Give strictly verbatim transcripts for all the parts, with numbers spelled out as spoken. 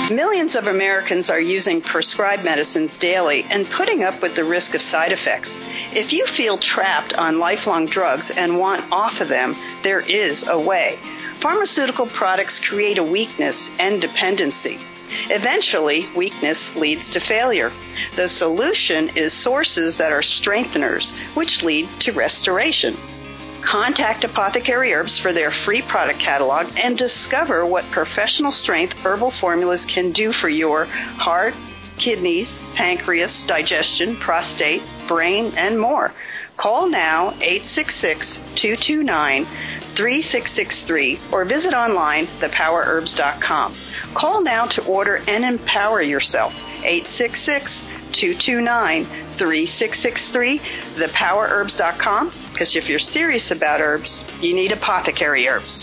Millions of Americans are using prescribed medicines daily and putting up with the risk of side effects. If you feel trapped on lifelong drugs and want off of them, there is a way. Pharmaceutical products create a weakness and dependency. Eventually, weakness leads to failure. The solution is sources that are strengtheners, which lead to restoration. Contact Apothecary Herbs for their free product catalog and discover what professional strength herbal formulas can do for your heart, kidneys, pancreas, digestion, prostate, brain, and more. Call now eight six six, two two nine, three six six three or visit online the power herbs dot com. Call now to order and empower yourself. eight six six, two two nine, three six six three, the power herbs dot com, because if you're serious about herbs, you need Apothecary Herbs.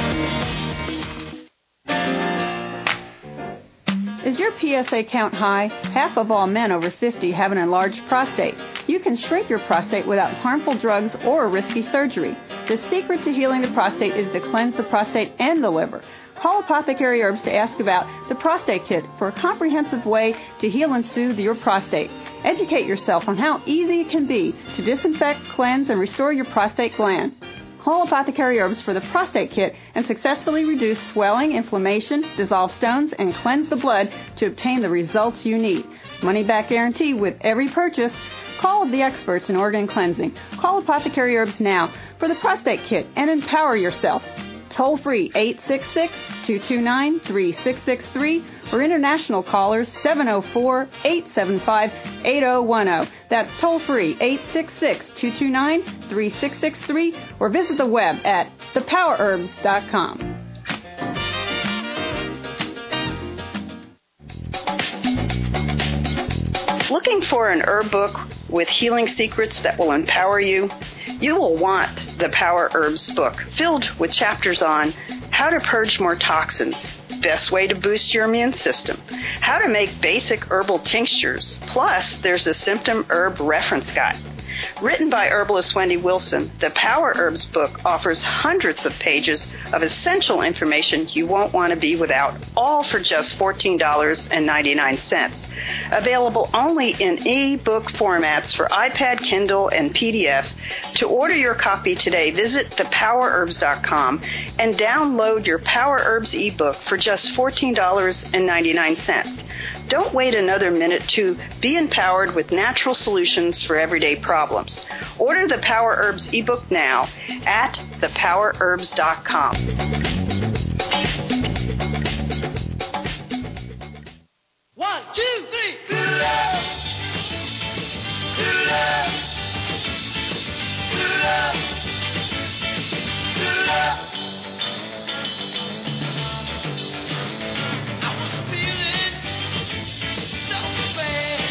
Is your P S A count high? Half of all men over fifty have an enlarged prostate. You can shrink your prostate without harmful drugs or risky surgery. The secret to healing the prostate is to cleanse the prostate and the liver. Call Apothecary Herbs to ask about the Prostate Kit for a comprehensive way to heal and soothe your prostate. Educate yourself on how easy it can be to disinfect, cleanse, and restore your prostate gland. Call Apothecary Herbs for the Prostate Kit and successfully reduce swelling, inflammation, dissolve stones, and cleanse the blood to obtain the results you need. Money back guarantee with every purchase. Call the experts in organ cleansing. Call Apothecary Herbs now for the Prostate Kit and empower yourself. Toll free eight six six, two two nine, three six six three or international callers seven oh four, eight seven five, eight oh one oh. That's toll free eight six six, two two nine, three six six three or visit the web at the power herbs dot com. Looking for an herb book with healing secrets that will empower you? You will want the Power Herbs book, filled with chapters on how to purge more toxins, best way to boost your immune system, how to make basic herbal tinctures, plus there's a symptom herb reference guide. Written by herbalist Wendy Wilson, the Power Herbs book offers hundreds of pages of essential information you won't want to be without, all for just fourteen ninety-nine. Available only in e-book formats for iPad, Kindle, and P D F. To order your copy today, visit the power herbs dot com and download your Power Herbs ebook for just fourteen ninety-nine. Don't wait another minute to be empowered with natural solutions for everyday problems. Order the Power Herbs ebook now at the power herbs dot com. One, two, three. Good love. Good love. Good love. Good love. I was feeling so bad.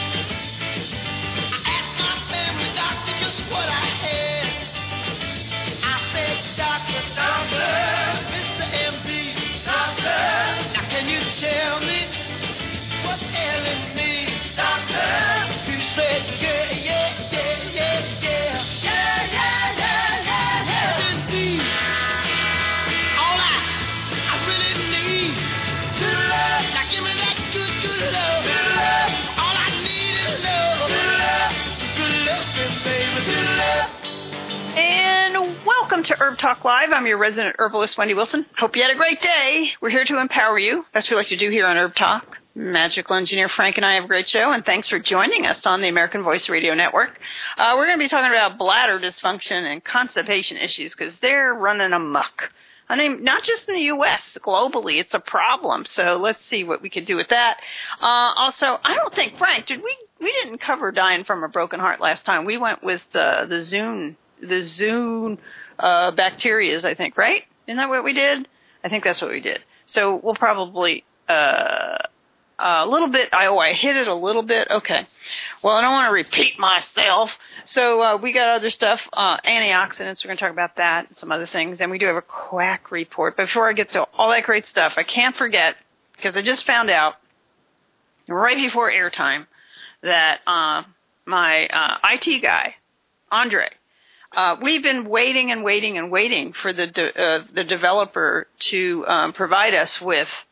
I asked my family doctor just what I had. I said, Doctor, Doctor, Mister M D, Doctor, now can you tell me what's ailing me, Doctor? He said, yeah, yeah, yeah, yeah, yeah. Yeah, yeah, yeah, yeah, yeah. Indeed. All I, I really need good love. Now give me that good, good love. Good love. All I need is love. Good love. Good love, baby. Good love. And welcome to Herb Talk Live. I'm your resident herbalist, Wendy Wilson. Hope you had a great day. We're here to empower you. That's what we like to do here on Herb Talk. Magical engineer Frank and I have a great show, and thanks for joining us on the American Voice Radio Network. Uh, we're going to be talking about bladder dysfunction and constipation issues because they're running amok. I mean, not just in the U S, globally, it's a problem. So let's see what we can do with that. Uh, also, I don't think, Frank, did we, we didn't cover dying from a broken heart last time. We went with the, the Zune, the Zune, uh, bacterias, I think, right? Isn't that what we did? I think that's what we did. So we'll probably, uh, a little bit, I, oh, I hit it a little bit. Okay. Well, I don't want to repeat myself. So uh, we got other stuff, uh, antioxidants. We're going to talk about that and some other things. And we do have a quack report. But before I get to all that great stuff, I can't forget, because I just found out right before airtime that uh, my uh, I T guy, Andre, uh, we've been waiting and waiting and waiting for the de- uh, the developer to um, provide us with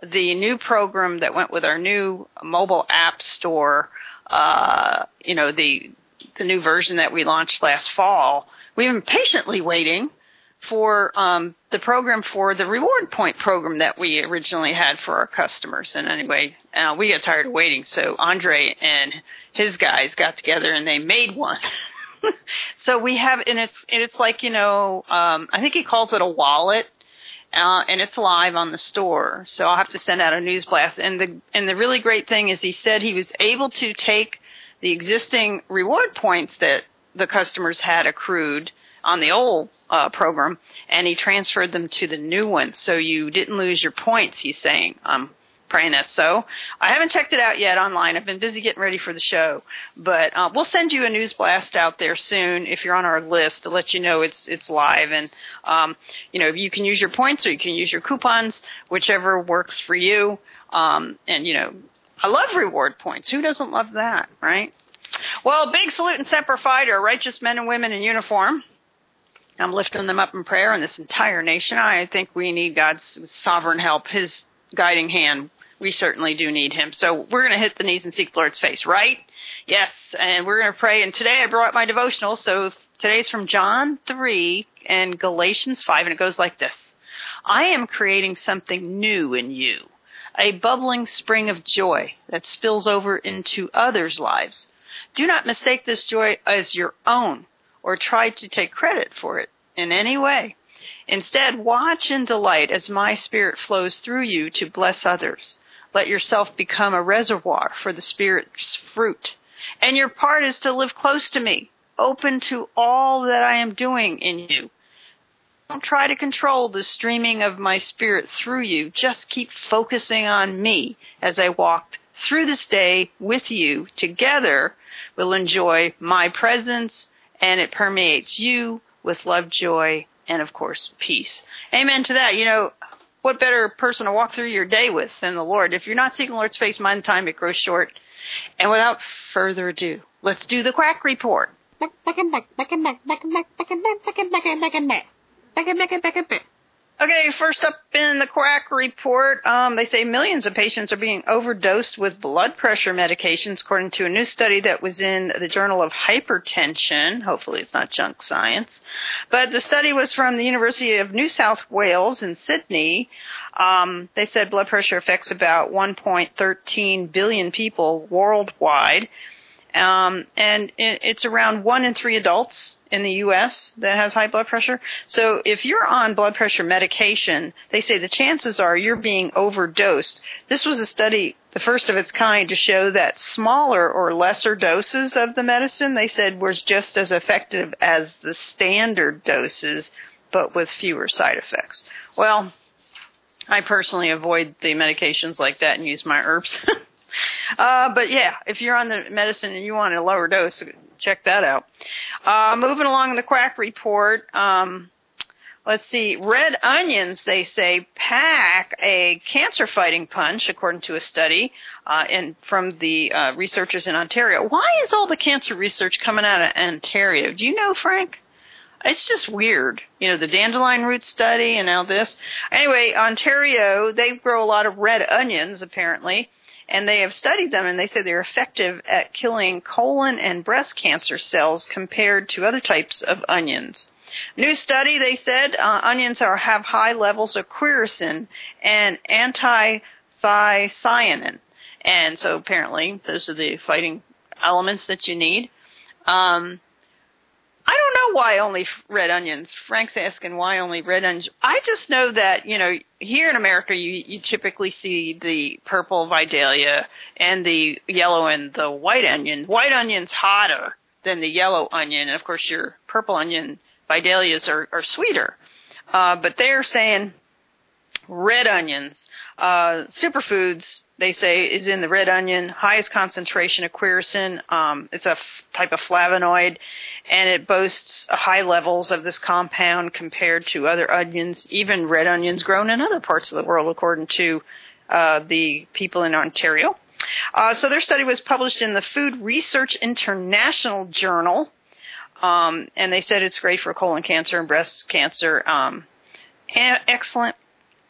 the new program that went with our new mobile app store, uh, you know, the the new version that we launched last fall, we've been patiently waiting for um, the program for the reward point program that we originally had for our customers. And anyway, uh, we got tired of waiting, so Andre and his guys got together and they made one. So we have, and it's and it's like, you know, um, I think he calls it a wallet, uh, and it's live on the store. So I'll have to send out a news blast. And the and the really great thing is he said he was able to take the existing reward points that the customers had accrued on the old uh, program, and he transferred them to the new one. So you didn't lose your points, he's saying. I'm praying that's so. I haven't checked it out yet online. I've been busy getting ready for the show. But uh, we'll send you a news blast out there soon if you're on our list to let you know it's it's live. And, um, you know, you can use your points or you can use your coupons, whichever works for you. Um, and, you know, I love reward points. Who doesn't love that, right? Well, big salute and semper fi to our righteous men and women in uniform. I'm lifting them up in prayer and this entire nation. I think we need God's sovereign help, his guiding hand. We certainly do need him. So we're going to hit the knees and seek the Lord's face, right? Yes, and we're going to pray. And today I brought my devotional. So today's from John three and Galatians five, and it goes like this. I am creating something new in you, a bubbling spring of joy that spills over into others' lives. Do not mistake this joy as your own or try to take credit for it in any way. Instead, watch and delight as my Spirit flows through you to bless others. Let yourself become a reservoir for the Spirit's fruit. And your part is to live close to me, open to all that I am doing in you. Don't try to control the streaming of my Spirit through you. Just keep focusing on me as I walk through this day with you. Together, we'll enjoy my presence, and it permeates you with love, joy, and, of course, peace. Amen to that. You know, what better person to walk through your day with than the Lord? If you're not seeking the Lord's face, mind time, it grows short. And without further ado, let's do the quack report. Okay, first up in the quack report, um, they say millions of patients are being overdosed with blood pressure medications, according to a new study that was in the Journal of Hypertension. Hopefully it's not junk science. But the study was from the University of New South Wales in Sydney. Um, they said blood pressure affects about one point one three billion people worldwide. Um, and it's around one in three adults in the U S that has high blood pressure. So if you're on blood pressure medication, they say the chances are you're being overdosed. This was a study, the first of its kind, to show that smaller or lesser doses of the medicine, they said, was just as effective as the standard doses, but with fewer side effects. Well, I personally avoid the medications like that and use my herbs. Uh, but yeah, if you're on the medicine and you want a lower dose, check that out. Uh, moving along in the quack report, um, let's see, red onions, they say, pack a cancer-fighting punch, according to a study uh, in, from the uh, researchers in Ontario. Why is all the cancer research coming out of Ontario? Do you know, Frank? It's just weird. You know, the dandelion root study and now this. Anyway, Ontario, they grow a lot of red onions, apparently. And they have studied them, and they say they're effective at killing colon and breast cancer cells compared to other types of onions. New study, they said, uh, onions are have high levels of quercetin and anthocyanin. And so apparently those are the fighting elements that you need. Um, I don't know why only red onions. Frank's asking why only red onions. I just know that, you know, here in America you, you typically see the purple Vidalia and the yellow and the white onion. White onion's hotter than the yellow onion. And, of course, your purple onion Vidalias are, are sweeter. Uh, but they're saying red onions. Uh, superfoods, they say, is in the red onion, highest concentration of quercetin. Um, it's a f- type of flavonoid, and it boasts high levels of this compound compared to other onions, even red onions grown in other parts of the world, according to uh, the people in Ontario. Uh, so their study was published in the Food Research International Journal, um, and they said it's great for colon cancer and breast cancer. Um, and excellent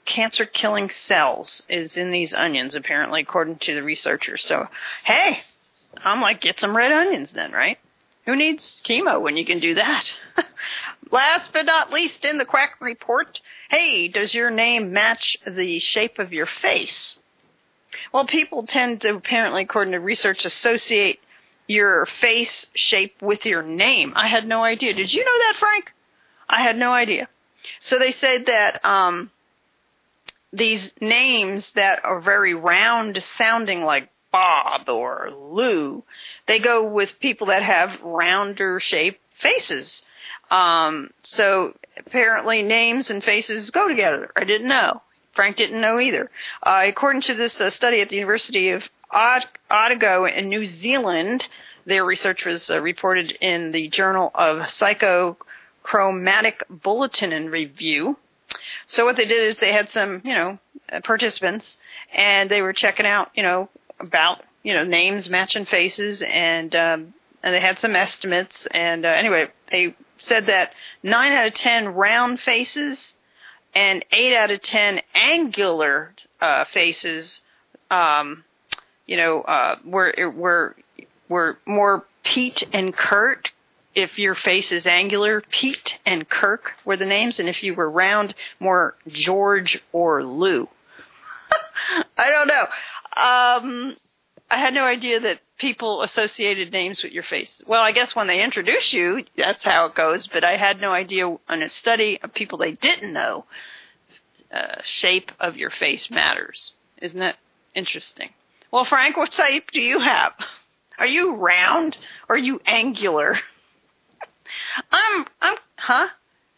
cancer-killing cells is in these onions, apparently, according to the researchers. So, hey, I'm like, get some red onions then, right? Who needs chemo when you can do that? Last but not least in the Quack Report, hey, does your name match the shape of your face? Well, people tend to, apparently, according to research, associate your face shape with your name. I had no idea. Did you know that, Frank? I had no idea. So they said that um, these names that are very round sounding like Bob or Lou, they go with people that have rounder shaped faces. Um, so apparently names and faces go together. I didn't know. Frank didn't know either. Uh, according to this uh, study at the University of Otago in New Zealand, their research was uh, reported in the Journal of Psychochromatic Bulletin and Review. So what they did is they had some, you know, participants, and they were checking out, you know, about, you know, names matching faces, and um, and they had some estimates. And uh, anyway, they said that nine out of ten round faces and eight out of ten angular uh, faces, um, you know, uh, were were were more Pete and Kurt. If your face is angular, Pete and Kirk were the names, and if you were round, more George or Lou. I don't know. Um, I had no idea that people associated names with your face. Well, I guess when they introduce you, that's how it goes, but I had no idea in a study of people they didn't know, uh, shape of your face matters. Isn't that interesting? Well, Frank, what shape do you have? Are you round or are you angular? I'm, I'm, huh?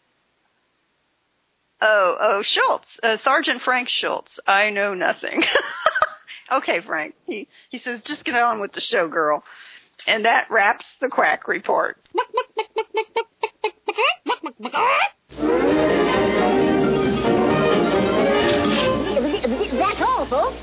Oh, oh, Schultz, uh, Sergeant Frank Schultz. I know nothing. Okay, Frank. He, he says, just get on with the show, girl. And that wraps the Quack Report. That's all, folks.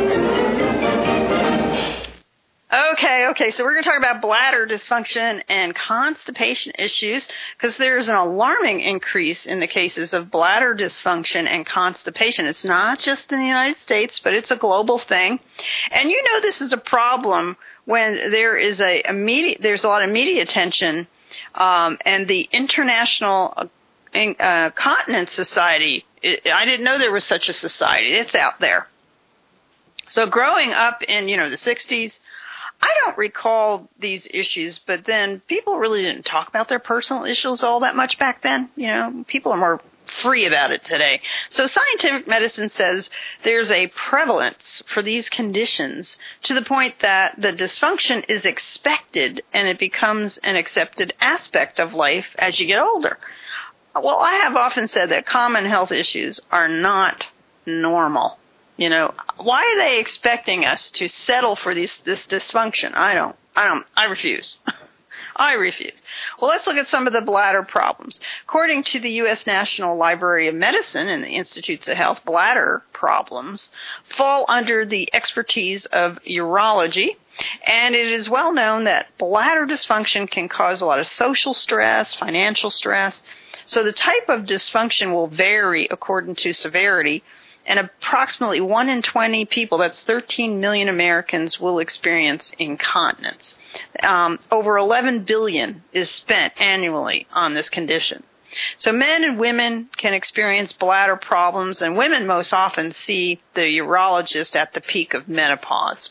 Okay, okay, so we're going to talk about bladder dysfunction and constipation issues, because there's an alarming increase in the cases of bladder dysfunction and constipation. It's not just in the United States, but it's a global thing. And you know this is a problem when there is a, a media, there's a lot of media attention, um, and the International uh, Continence Society, it, I didn't know there was such a society. It's out there. So growing up in, you know, the sixties, I don't recall these issues, but then people really didn't talk about their personal issues all that much back then. You know, people are more free about it today. So scientific medicine says there's a prevalence for these conditions to the point that the dysfunction is expected and it becomes an accepted aspect of life as you get older. Well, I have often said that common health issues are not normal. You know, why are they expecting us to settle for these, this dysfunction? I don't, I don't, I refuse. I refuse. Well, let's look at some of the bladder problems. According to the U S National Library of Medicine and the Institutes of Health, bladder problems fall under the expertise of urology, and it is well known that bladder dysfunction can cause a lot of social stress, financial stress. So the type of dysfunction will vary according to severity. And approximately one in twenty people, that's thirteen million Americans, will experience incontinence. Um, over eleven billion dollars is spent annually on this condition. So men and women can experience bladder problems, and women most often see the urologist at the peak of menopause.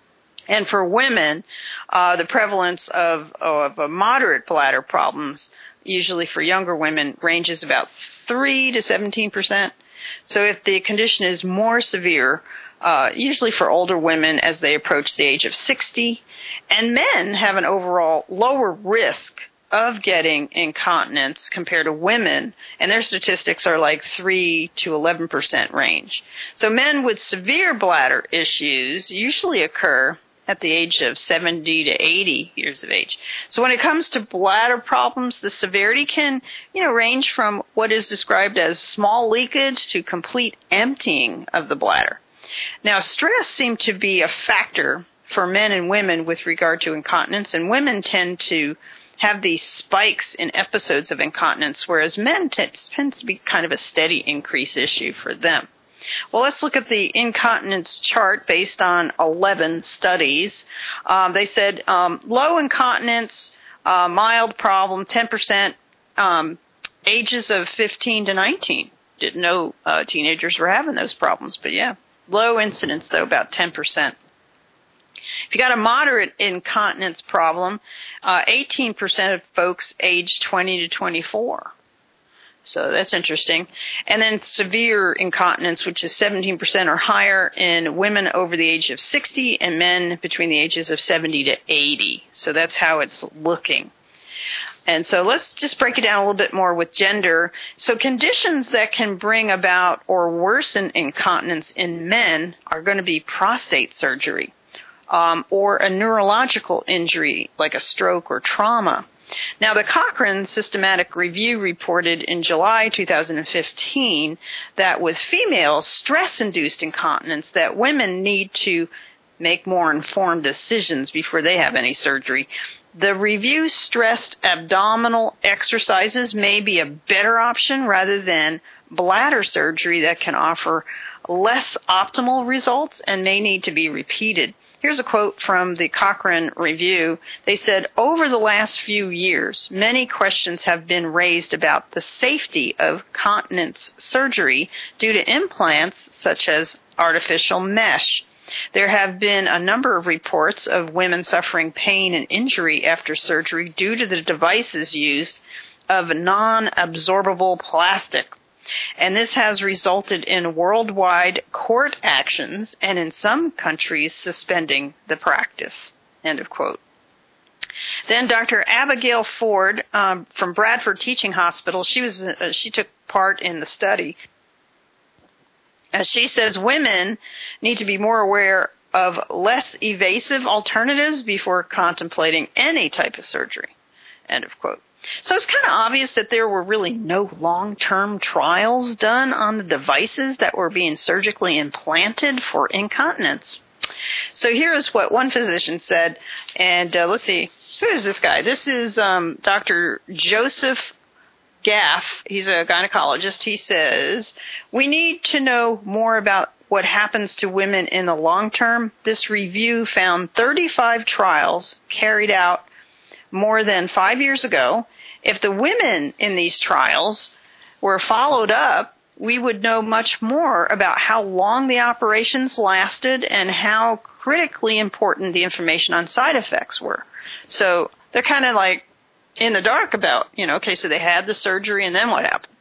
And for women, uh, the prevalence of, of uh, moderate bladder problems, usually for younger women, ranges about three to seventeen percent. So if the condition is more severe, uh, usually for older women as they approach the age of sixty, and men have an overall lower risk of getting incontinence compared to women, and their statistics are like three to eleven percent range. So men with severe bladder issues usually occur at the age of seventy to eighty years of age. So when it comes to bladder problems, the severity can, you know, range from what is described as small leakage to complete emptying of the bladder. Now, stress seemed to be a factor for men and women with regard to incontinence, and women tend to have these spikes in episodes of incontinence, whereas men t- tends to be kind of a steady increase issue for them. Well, let's look at the incontinence chart based on eleven studies. Um, they said um, low incontinence, uh, mild problem, ten percent, um, ages of fifteen to nineteen. Didn't know uh, teenagers were having those problems, but yeah. Low incidence, though, about ten percent. If you got a moderate incontinence problem, uh, eighteen percent of folks aged twenty to twenty-four. So that's interesting. And then severe incontinence, which is seventeen percent or higher in women over the age of sixty and men between the ages of seventy to eighty. So that's how it's looking. And so let's just break it down a little bit more with gender. So conditions that can bring about or worsen incontinence in men are going to be prostate surgery um, or a neurological injury like a stroke or trauma. Now, the Cochrane Systematic Review reported in July two thousand fifteen that with female stress-induced incontinence that women need to make more informed decisions before they have any surgery. The review stressed abdominal exercises may be a better option rather than bladder surgery that can offer less optimal results and may need to be repeated. Here's a quote from the Cochrane Review. They said, over the last few years, many questions have been raised about the safety of continence surgery due to implants such as artificial mesh. There have been a number of reports of women suffering pain and injury after surgery due to the devices used of non-absorbable plastic. And this has resulted in worldwide court actions and in some countries suspending the practice. End of quote. Then Doctor Abigail Ford um, from Bradford Teaching Hospital, she was uh, she took part in the study. As she says, women need to be more aware of less evasive alternatives before contemplating any type of surgery. End of quote. So it's kind of obvious that there were really no long-term trials done on the devices that were being surgically implanted for incontinence. So here is what one physician said, and uh, let's see, who is this guy? This is um, Doctor Joseph Gaff. He's a gynecologist. He says, we need to know more about what happens to women in the long term. This review found thirty-five trials carried out more than five years ago. If the women in these trials were followed up, we would know much more about how long the operations lasted and how critically important the information on side effects were. So they're kind of like in the dark about, you know, okay, so they had the surgery and then what happened?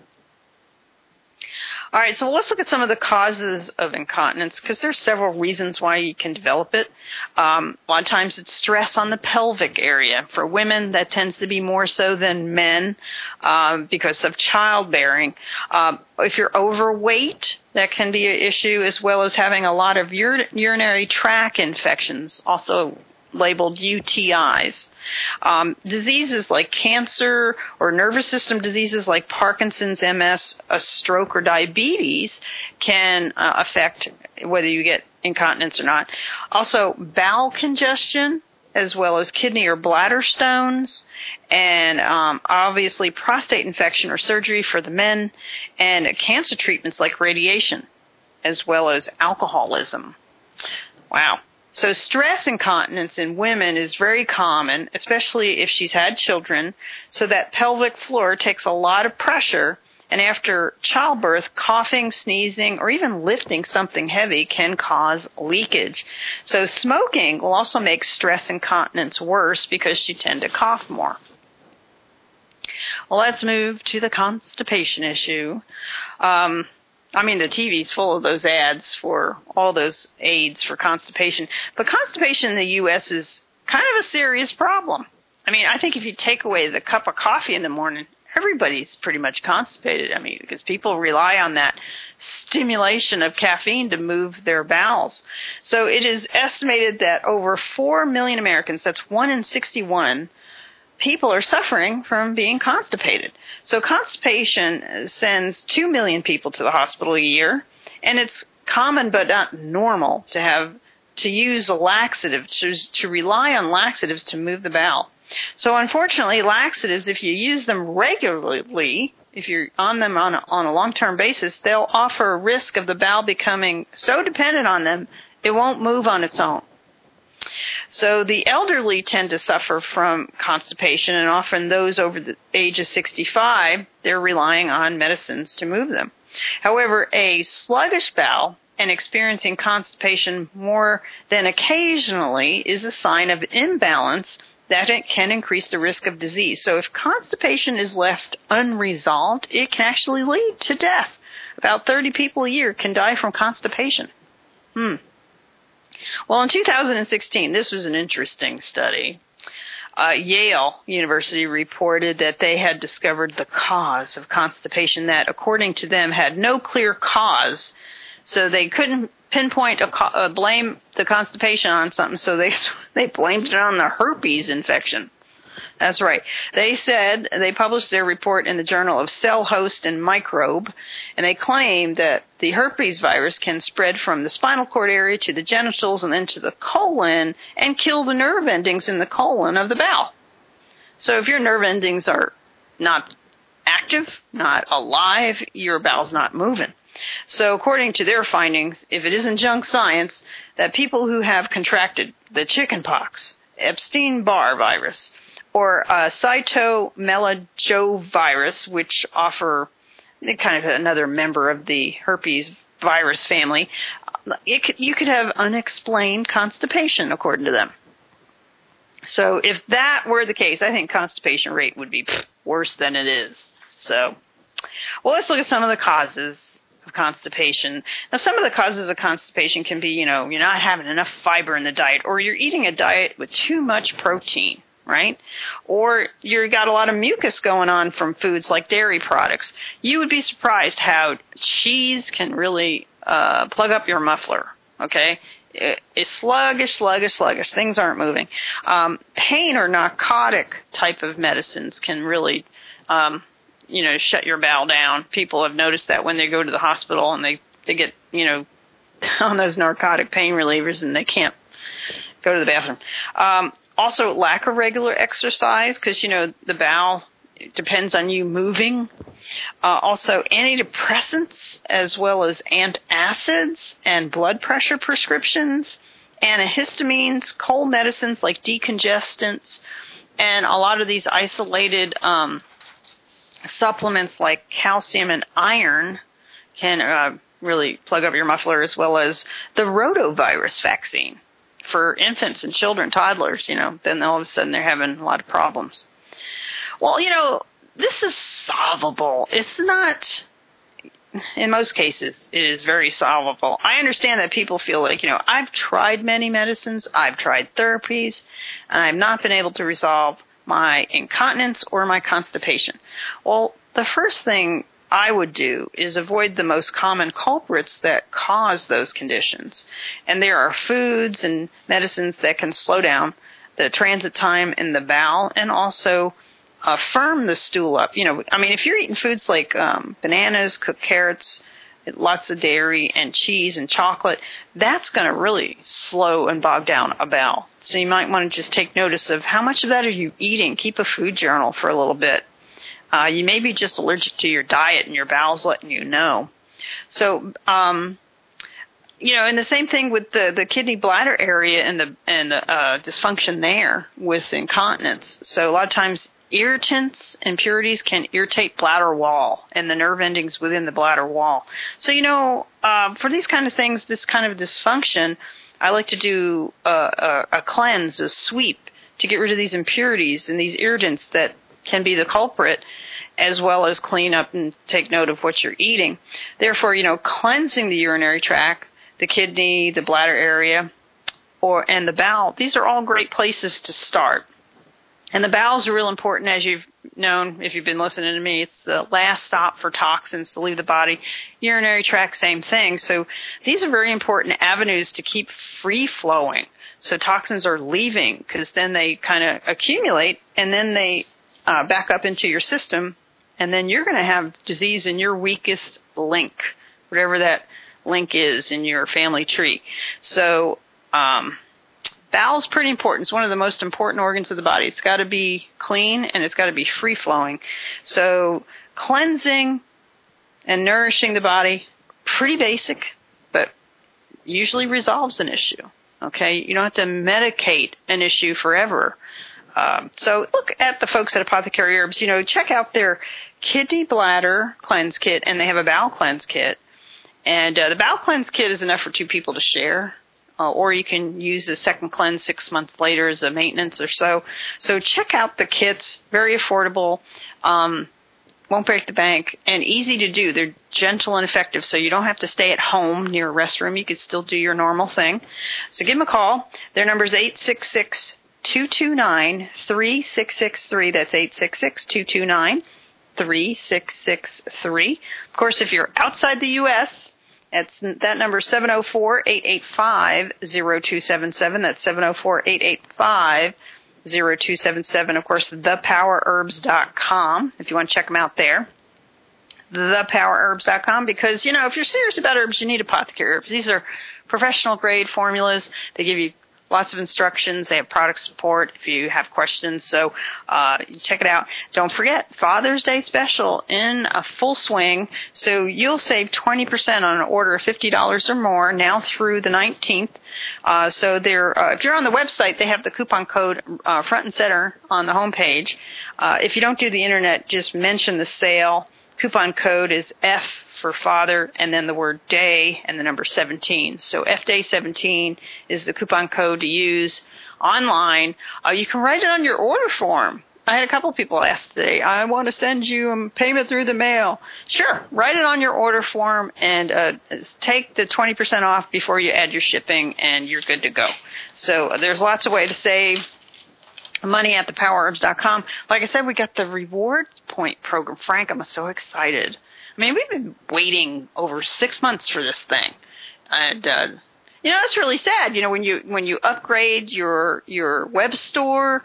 All right, so let's look at some of the causes of incontinence because there's several reasons why you can develop it. Um, a lot of times it's stress on the pelvic area. For women, that tends to be more so than men um, because of childbearing. Um, if you're overweight, that can be an issue, as well as having a lot of ur- urinary tract infections, also labeled U T Is. Um, diseases like cancer or nervous system diseases like Parkinson's, M S, a stroke, or diabetes can uh, affect whether you get incontinence or not. Also, bowel congestion, as well as kidney or bladder stones, and um, obviously prostate infection or surgery for the men, and cancer treatments like radiation, as well as alcoholism. Wow. So stress incontinence in women is very common, especially if she's had children, so that pelvic floor takes a lot of pressure, and after childbirth, coughing, sneezing, or even lifting something heavy can cause leakage. So smoking will also make stress incontinence worse because you tend to cough more. Well, let's move to the constipation issue. Um, I mean, the T V's full of those ads for all those aids for constipation. But constipation in the U S is kind of a serious problem. I mean, I think if you take away the cup of coffee in the morning, everybody's pretty much constipated. I mean, because people rely on that stimulation of caffeine to move their bowels. So it is estimated that over four million Americans, that's one in sixty-one, people are suffering from being constipated. So constipation sends two million people to the hospital a year, and it's common but not normal to have to use a laxative, to, to rely on laxatives to move the bowel. So unfortunately, laxatives, if you use them regularly, if you're on them on a, on a long-term basis, they'll offer a risk of the bowel becoming so dependent on them, it won't move on its own. So the elderly tend to suffer from constipation, and often those over the age of sixty-five, they're relying on medicines to move them. However, a sluggish bowel and experiencing constipation more than occasionally is a sign of imbalance that it can increase the risk of disease. So if constipation is left unresolved, it can actually lead to death. About thirty people a year can die from constipation. Hmm. Well, in two thousand sixteen, this was an interesting study. Uh, Yale University reported that they had discovered the cause of constipation that, according to them, had no clear cause. So they couldn't pinpoint, a, uh, blame the constipation on something, so they they blamed it on the herpes infection. That's right. They said, they published their report in the Journal of Cell Host and Microbe, and they claimed that the herpes virus can spread from the spinal cord area to the genitals and then to the colon and kill the nerve endings in the colon of the bowel. So if your nerve endings are not active, not alive, your bowel's not moving. So according to their findings, if it isn't junk science, that people who have contracted the chickenpox, Epstein-Barr virus, or uh, cytomegalovirus, which offer kind of another member of the herpes virus family, it could, you could have unexplained constipation, according to them. So if that were the case, I think constipation rate would be pff, worse than it is. So, well, let's look at some of the causes of constipation. Now, some of the causes of constipation can be, you know, you're not having enough fiber in the diet, or you're eating a diet with too much protein, right? Or you've got a lot of mucus going on from foods like dairy products. You would be surprised how cheese can really uh, plug up your muffler, okay? It's sluggish, sluggish, sluggish. Things aren't moving. Um, pain or narcotic type of medicines can really, um, you know, shut your bowel down. People have noticed that when they go to the hospital and they, they get, you know, on those narcotic pain relievers and they can't go to the bathroom. Um, Also, lack of regular exercise, because, you know, the bowel depends on you moving. Uh, also, antidepressants, as well as antacids and blood pressure prescriptions, antihistamines, cold medicines like decongestants, and a lot of these isolated um, supplements like calcium and iron can uh, really plug up your muffler, as well as the rotavirus vaccine for infants and children, toddlers, you know, then all of a sudden they're having a lot of problems. Well, you know, this is solvable. It's not, in most cases, it is very solvable. I understand that people feel like, you know, I've tried many medicines, I've tried therapies, and I've not been able to resolve my incontinence or my constipation. Well, the first thing I would do is avoid the most common culprits that cause those conditions. And there are foods and medicines that can slow down the transit time in the bowel and also uh, firm the stool up. You know, I mean, if you're eating foods like um, bananas, cooked carrots, lots of dairy and cheese and chocolate, that's going to really slow and bog down a bowel. So you might want to just take notice of how much of that are you eating. Keep a food journal for a little bit. Uh, you may be just allergic to your diet and your bowel's letting you know. So, um, you know, and the same thing with the, the kidney bladder area and the, and the, uh, dysfunction there with incontinence. So a lot of times irritants, impurities can irritate bladder wall and the nerve endings within the bladder wall. So, you know, uh, for these kind of things, this kind of dysfunction, I like to do a, a, a cleanse, a sweep to get rid of these impurities and these irritants that can be the culprit, as well as clean up and take note of what you're eating. Therefore, you know, cleansing the urinary tract, the kidney, the bladder area, or and the bowel, these are all great places to start. And the bowels are real important, as you've known if you've been listening to me. It's the last stop for toxins to leave the body. Urinary tract, same thing. So these are very important avenues to keep free flowing. So toxins are leaving because then they kind of accumulate and then they Uh, back up into your system, and then you're going to have disease in your weakest link, whatever that link is in your family tree. So, um, bowel's pretty important. It's one of the most important organs of the body. It's got to be clean, and it's got to be free-flowing. So cleansing and nourishing the body, pretty basic, but usually resolves an issue. Okay, you don't have to medicate an issue forever. Um, so look at the folks at Apothecary Herbs. You know, check out their kidney bladder cleanse kit, and they have a bowel cleanse kit. And uh, the bowel cleanse kit is enough for two people to share, uh, or you can use the second cleanse six months later as a maintenance or so. So check out the kits, very affordable, um, won't break the bank, and easy to do. They're gentle and effective, so you don't have to stay at home near a restroom. You could still do your normal thing. So give them a call. Their number is eight six six, two two nine, three six six three. That's eight six six, two two nine, three six six three. Of course, if you're outside the U S, It's, that number is seven oh four, eight eight five, oh two seven seven. That's seven oh four, eight eight five, oh two seven seven. Of course, the power herbs dot com, if you want to check them out there. the power herbs dot com, because, you know, if you're serious about herbs, you need Apothecary Herbs. These are professional-grade formulas. They give you lots of instructions. They have product support if you have questions. So uh, check it out. Don't forget, Father's Day special in a full swing. So you'll save twenty percent on an order of fifty dollars or more now through the nineteenth. Uh, so they're, uh, if you're on the website, they have the coupon code uh, front and center on the homepage. Uh, if you don't do the Internet, just mention the sale. Coupon code is F for father, and then the word day, and the number seventeen. So F Day seventeen is the coupon code to use online. Uh, you can write it on your order form. I had a couple people ask today, I want to send you a payment through the mail. Sure, write it on your order form and uh, take the twenty percent off before you add your shipping, and you're good to go. So uh, there's lots of ways to save money at the power herbs dot com. Like I said, we got the reward point program. Frank, I'm so excited. I mean, we've been waiting over six months for this thing. And, uh, you know, it's really sad. You know, when you, when you upgrade your, your web store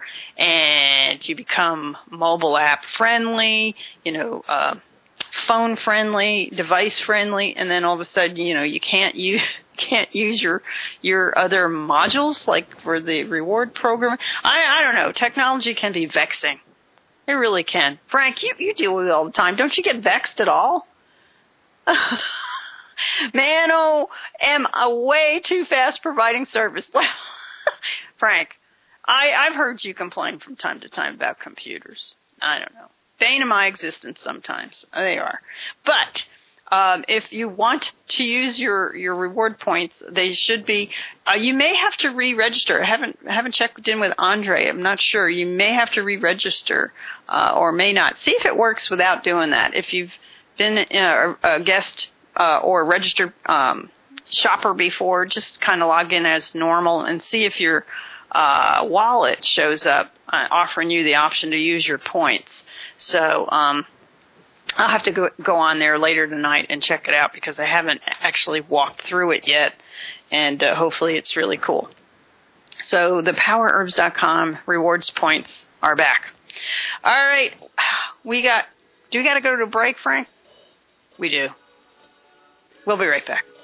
and you become mobile app friendly, you know, uh, phone friendly, device friendly, and then all of a sudden, you know, you can't use, can't use your, your other modules like for the reward program. I, I don't know. Technology can be vexing. It really can. Frank, you, you deal with it all the time. Don't you get vexed at all? Man, oh, am I way too fast providing service. Frank, I, I've heard you complain from time to time about computers. I don't know. Bane of my existence sometimes. They are. But um, if you want to use your, your reward points, they should be, uh, you may have to re-register. I haven't, haven't checked in with Andre. I'm not sure. You may have to re-register uh, or may not. See if it works without doing that. If you've been uh, a guest uh, or a registered um, shopper before, just kind of log in as normal and see if your uh, wallet shows up uh, offering you the option to use your points. So um, I'll have to go, go on there later tonight and check it out because I haven't actually walked through it yet, and uh, hopefully it's really cool. So the power herbs dot com rewards points are back. All right, we got. Do we got to go to a break, Frank? We do. We'll be right back.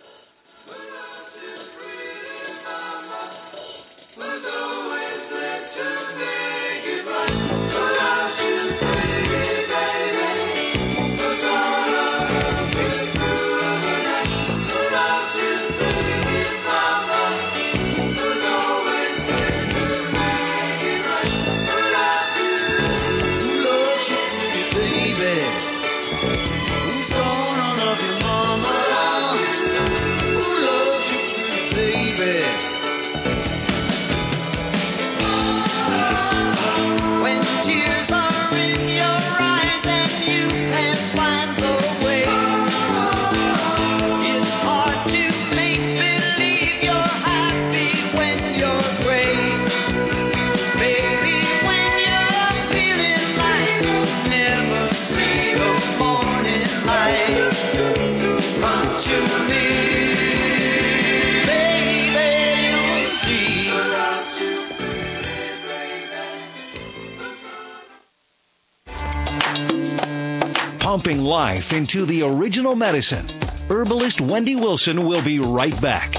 Pumping life into the original medicine. Herbalist Wendy Wilson will be right back.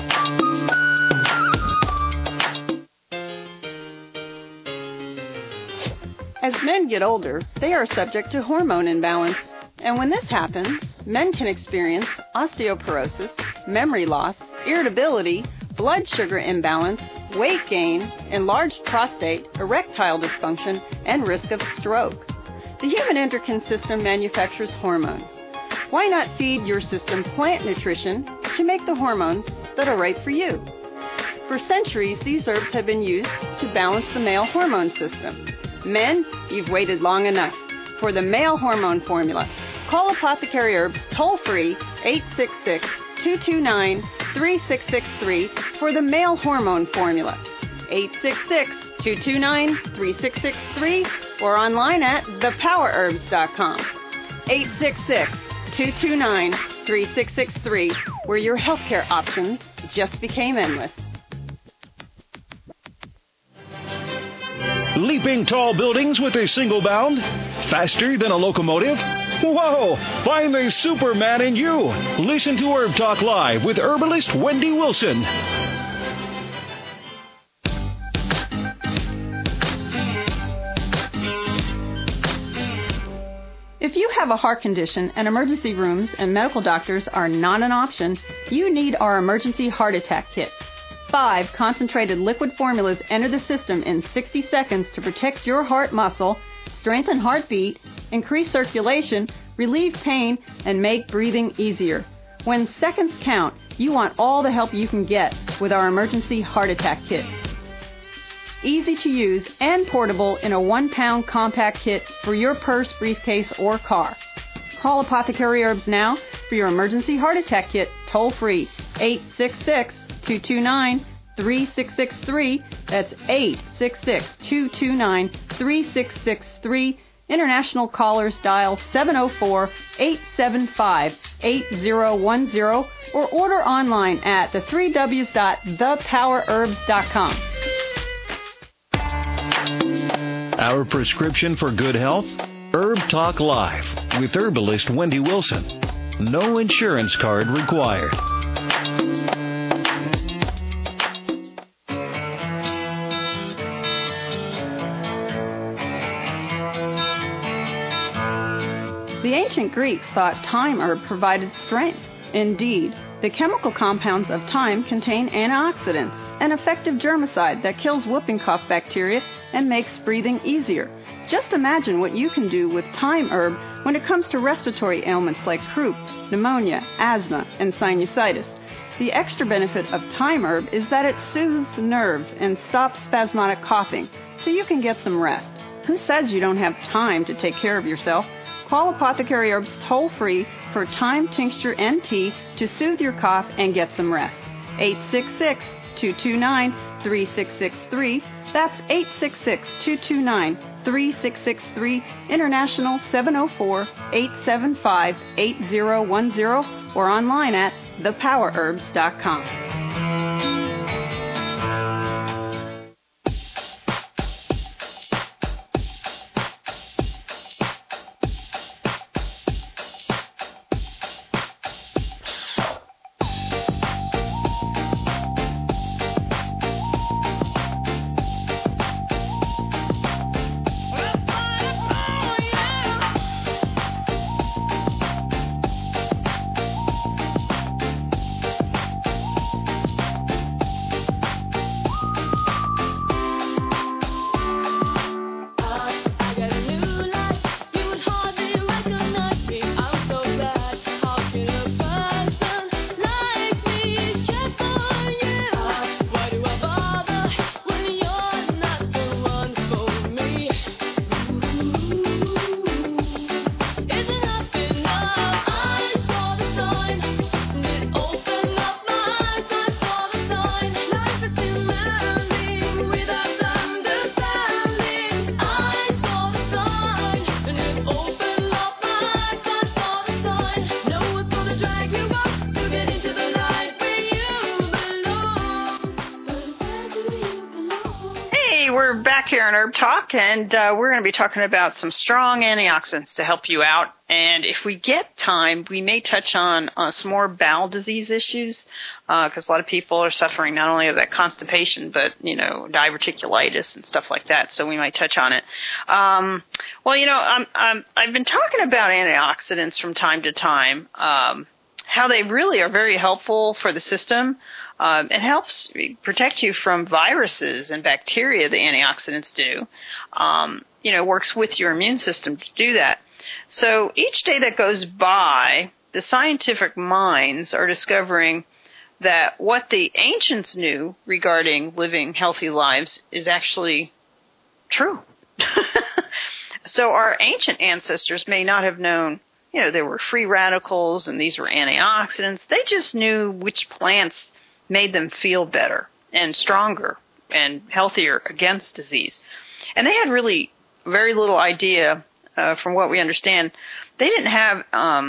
As men get older, they are subject to hormone imbalance. And when this happens, men can experience osteoporosis, memory loss, irritability, blood sugar imbalance, weight gain, enlarged prostate, erectile dysfunction, and risk of stroke. The human endocrine system manufactures hormones. Why not feed your system plant nutrition to make the hormones that are right for you? For centuries, these herbs have been used to balance the male hormone system. Men, you've waited long enough for the male hormone formula. Call Apothecary Herbs toll-free eight six six, two two nine, three six six three for the male hormone formula. eight six six, two two nine, three six six three or online at the power herbs dot com. eight six six, two two nine, three six six three, where your healthcare options just became endless. Leaping tall buildings with a single bound? Faster than a locomotive? Whoa! Find the Superman in you! Listen to Herb Talk Live with herbalist Wendy Wilson. If you have a heart condition and emergency rooms and medical doctors are not an option, you need our Emergency Heart Attack Kit. Five concentrated liquid formulas enter the system in sixty seconds to protect your heart muscle, strengthen heartbeat, increase circulation, relieve pain, and make breathing easier. When seconds count, you want all the help you can get with our Emergency Heart Attack Kit. Easy to use and portable in a one-pound compact kit for your purse, briefcase, or car. Call Apothecary Herbs now for your Emergency Heart Attack Kit toll-free eight six six, two two nine, three six six three. That's eight six six, two two nine, three six six three. International callers dial seven oh four, eight seven five, eight oh one oh or order online at the three W's dot the power herbs dot com. Our prescription for good health? Herb Talk Live with herbalist Wendy Wilson. No insurance card required. The ancient Greeks thought thyme herb provided strength. Indeed, the chemical compounds of thyme contain antioxidants, an effective germicide that kills whooping cough bacteria and makes breathing easier. Just imagine what you can do with thyme herb when it comes to respiratory ailments like croup, pneumonia, asthma, and sinusitis. The extra benefit of thyme herb is that it soothes the nerves and stops spasmodic coughing, so you can get some rest. Who says you don't have time to take care of yourself? Call Apothecary Herbs toll-free for thyme tincture and tea to soothe your cough and get some rest. eight six six, two two nine, three six six three. That's eight six six, two two nine, three six six three. International seven oh four, eight seven five, eight oh one oh or online at the power herbs dot com. we're back here on Herb Talk, and uh, we're going to be talking about some strong antioxidants to help you out. And if we get time, we may touch on uh, some more bowel disease issues, because uh, a lot of people are suffering not only of that constipation, but, you know, diverticulitis and stuff like that. So we might touch on it. Um, well, you know, I'm, I'm, I've been talking about antioxidants from time to time, um, how they really are very helpful for the system. Um, it helps protect you from viruses and bacteria, the antioxidants do. Um, you know, works with your immune system to do that. So each day that goes by, the scientific minds are discovering that what the ancients knew regarding living healthy lives is actually true. So our ancient ancestors may not have known, you know, there were free radicals and these were antioxidants. They just knew which plants made them feel better and stronger and healthier against disease. And they had really very little idea, uh, from what we understand. They didn't have um,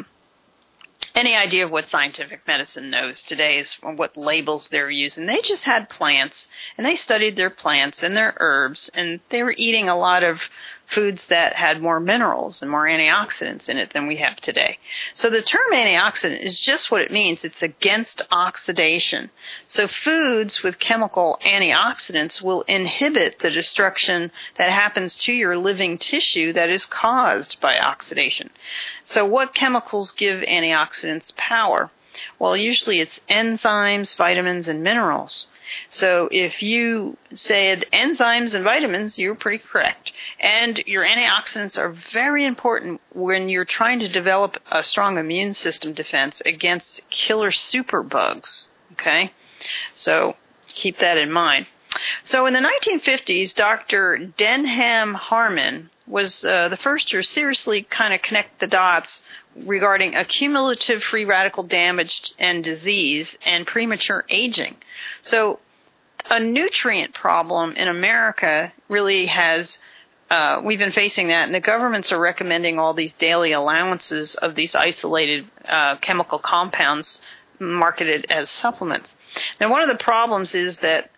any idea of what scientific medicine knows today, is what labels they're using. They just had plants, and they studied their plants and their herbs, and they were eating a lot of foods that had more minerals and more antioxidants in it than we have today. So the term antioxidant is just what it means. It's against oxidation. So foods with chemical antioxidants will inhibit the destruction that happens to your living tissue that is caused by oxidation. So what chemicals give antioxidants power? Well, usually it's enzymes, vitamins, and minerals. So if you said enzymes and vitamins, you're pretty correct. And your antioxidants are very important when you're trying to develop a strong immune system defense against killer superbugs. Okay? So keep that in mind. So in the nineteen fifties, Doctor Denham Harman was uh, the first to seriously kind of connect the dots regarding accumulative free radical damage and disease and premature aging. So a nutrient problem in America really has, uh, we've been facing that, and the governments are recommending all these daily allowances of these isolated uh, chemical compounds marketed as supplements. Now, one of the problems is that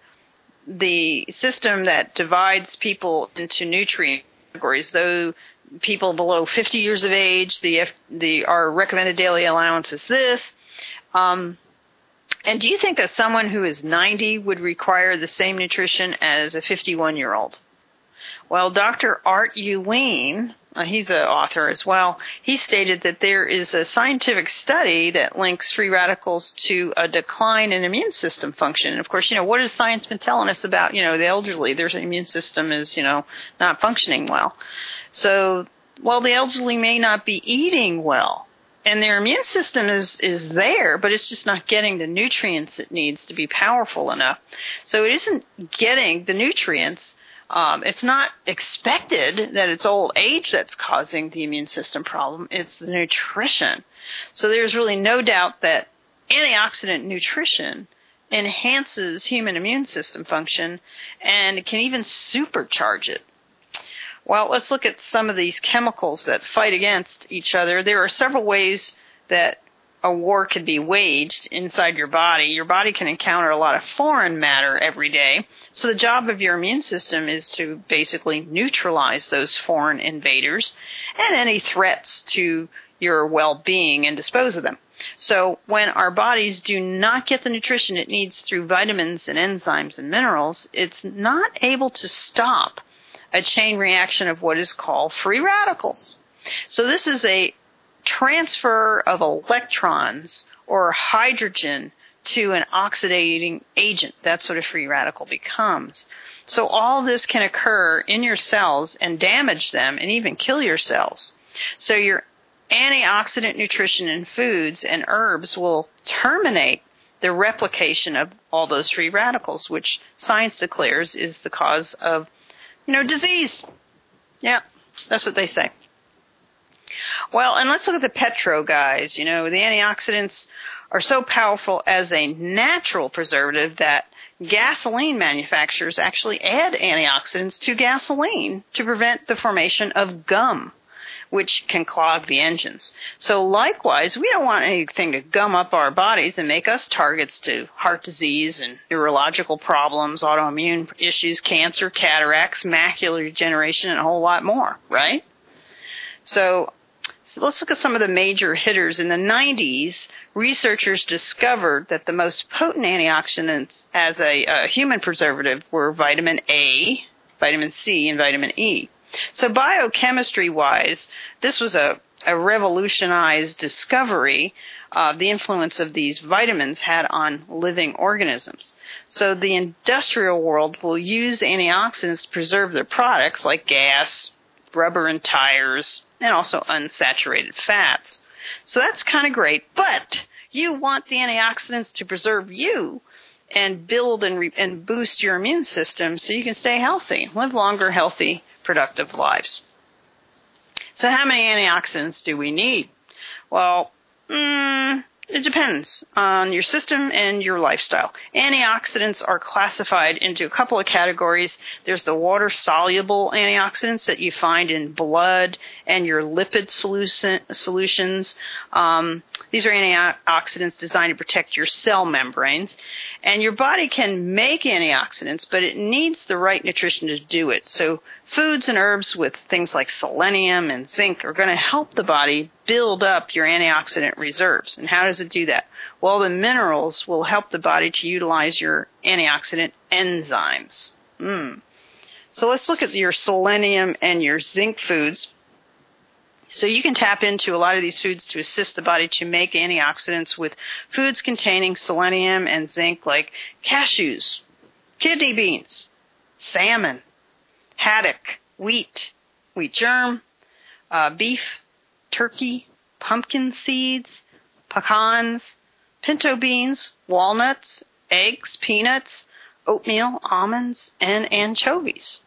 the system that divides people into nutrient categories, though people below fifty years of age, the the our recommended daily allowance is this. Um, and do you think that someone who is ninety would require the same nutrition as a fifty-one-year-old? Well, Doctor Art Uween, uh, he's an author as well, he stated that there is a scientific study that links free radicals to a decline in immune system function. And of course, you know, what has science been telling us about, you know, the elderly? Their immune system is, you know, not functioning well. So, well, the elderly may not be eating well, and their immune system is, is there, but it's just not getting the nutrients it needs to be powerful enough. So it isn't getting the nutrients. Um, it's not expected that it's old age that's causing the immune system problem. It's the nutrition. So there's really no doubt that antioxidant nutrition enhances human immune system function and can even supercharge it. Well, let's look at some of these chemicals that fight against each other. There are several ways that a war can be waged inside your body. Your body can encounter a lot of foreign matter every day. So the job of your immune system is to basically neutralize those foreign invaders and any threats to your well-being and dispose of them. So when our bodies do not get the nutrition it needs through vitamins and enzymes and minerals, it's not able to stop a chain reaction of what is called free radicals. So this is a transfer of electrons or hydrogen to an oxidating agent. That's what a free radical becomes. So all this can occur in your cells and damage them and even kill your cells. So your antioxidant nutrition in foods and herbs will terminate the replication of all those free radicals, which science declares is the cause of, you know, disease. Yeah, that's what they say. Well, and let's look at the petro guys. You know, the antioxidants are so powerful as a natural preservative that gasoline manufacturers actually add antioxidants to gasoline to prevent the formation of gum, which can clog the engines. So likewise, we don't want anything to gum up our bodies and make us targets to heart disease and neurological problems, autoimmune issues, cancer, cataracts, macular degeneration, and a whole lot more, right? So, so let's look at some of the major hitters. In the nineties, researchers discovered that the most potent antioxidants as a, a human preservative were vitamin A, vitamin C, and vitamin E. So biochemistry-wise, this was a, a revolutionized discovery of the influence of these vitamins had on living organisms. So the industrial world will use antioxidants to preserve their products like gas, rubber and tires, and also unsaturated fats. So that's kind of great, but you want the antioxidants to preserve you and build and, re- and boost your immune system so you can stay healthy, live longer, healthy, productive lives. So how many antioxidants do we need? Well, mm, it depends on your system and your lifestyle. Antioxidants are classified into a couple of categories. There's the water-soluble antioxidants that you find in blood and your lipid solution, solutions. Um, these are antioxidants designed to protect your cell membranes. And your body can make antioxidants, but it needs the right nutrition to do it. So foods and herbs with things like selenium and zinc are going to help the body build up your antioxidant reserves. And how does it do that? Well, the minerals will help the body to utilize your antioxidant enzymes. Mm. So let's look at your selenium and your zinc foods. So you can tap into a lot of these foods to assist the body to make antioxidants with foods containing selenium and zinc like cashews, kidney beans, salmon, haddock, wheat, wheat germ, uh, beef, turkey, pumpkin seeds, pecans, pinto beans, walnuts, eggs, peanuts, oatmeal, almonds, and anchovies.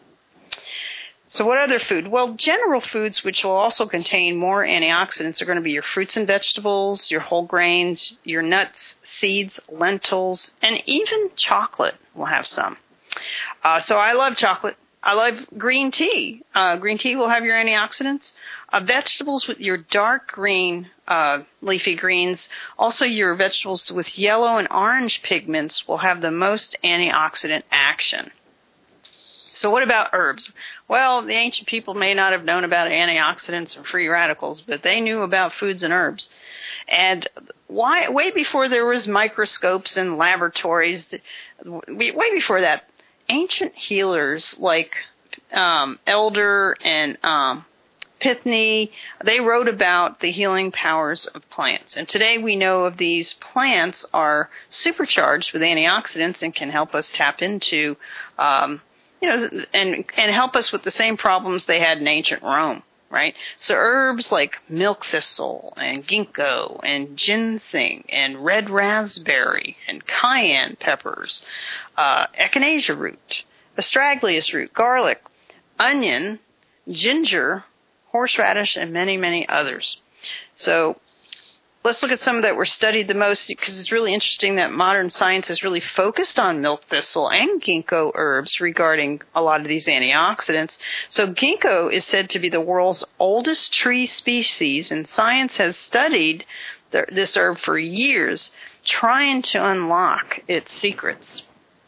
So what other food? Well, general foods which will also contain more antioxidants are going to be your fruits and vegetables, your whole grains, your nuts, seeds, lentils, and even chocolate will have some. Uh, so I love chocolate. I love green tea. Uh, green tea will have your antioxidants. Uh, vegetables with your dark green uh, leafy greens, also your vegetables with yellow and orange pigments will have the most antioxidant action. So what about herbs? Well, the ancient people may not have known about antioxidants or free radicals, but they knew about foods and herbs. And why, way before there was microscopes and laboratories, way before that, ancient healers like um, Elder and um, Pitney, they wrote about the healing powers of plants. And today we know of these plants are supercharged with antioxidants and can help us tap into um You know, and and help us with the same problems they had in ancient Rome, right? So herbs like milk thistle and ginkgo and ginseng and red raspberry and cayenne peppers, uh, echinacea root, astragalus root, garlic, onion, ginger, horseradish, and many, many others. So let's look at some that were studied the most, because it's really interesting that modern science has really focused on milk thistle and ginkgo herbs regarding a lot of these antioxidants. So ginkgo is said to be the world's oldest tree species, and science has studied the, this herb for years, trying to unlock its secrets.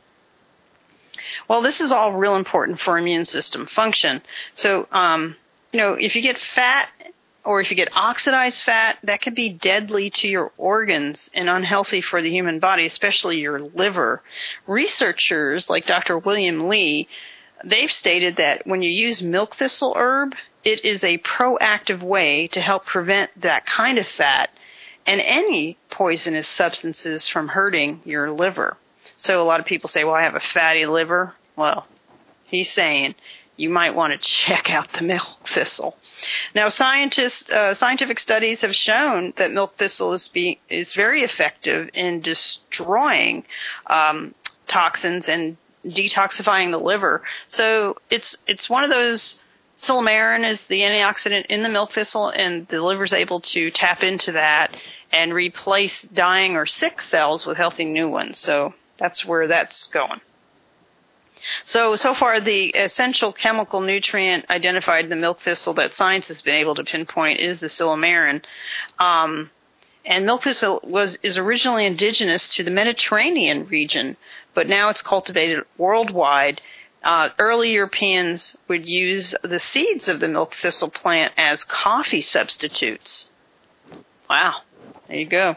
Well, this is all real important for immune system function. So, um, you know, if you get fat or if you get oxidized fat, that can be deadly to your organs and unhealthy for the human body, especially your liver. Researchers like Doctor William Lee, they've stated that when you use milk thistle herb, it is a proactive way to help prevent that kind of fat and any poisonous substances from hurting your liver. So a lot of people say, well, I have a fatty liver. Well, he's saying you might want to check out the milk thistle. Now, scientists, uh, scientific studies have shown that milk thistle is, be, is very effective in destroying um, toxins and detoxifying the liver. So it's it's one of those. Silymarin is the antioxidant in the milk thistle, and the liver's able to tap into that and replace dying or sick cells with healthy new ones. So that's where that's going. So, so far, the essential chemical nutrient identified in the milk thistle that science has been able to pinpoint is the silymarin. Um, and milk thistle was is originally indigenous to the Mediterranean region, but now it's cultivated worldwide. Uh, early Europeans would use the seeds of the milk thistle plant as coffee substitutes. Wow, there you go.